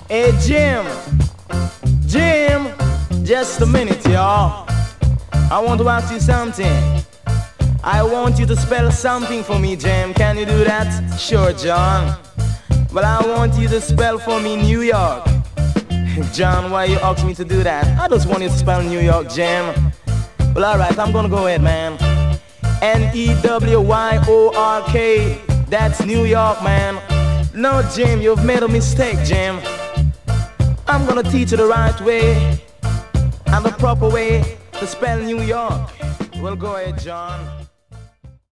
Hey Jim, just a minute, y'all. I want to ask you something. I want you to spell something for me, Jim. Can you do that? Sure, John. Well, I want you to spell for me New York. John, why you ask me to do that? I just want you to spell New York, Jim. Well, alright, I'm gonna go ahead, man. N-E-W-Y-O-R-K. That's New York, man. No, Jim, you've made a mistake, Jim. I'm gonna teach you the right way and the proper way to spell New York. Well, go ahead, John.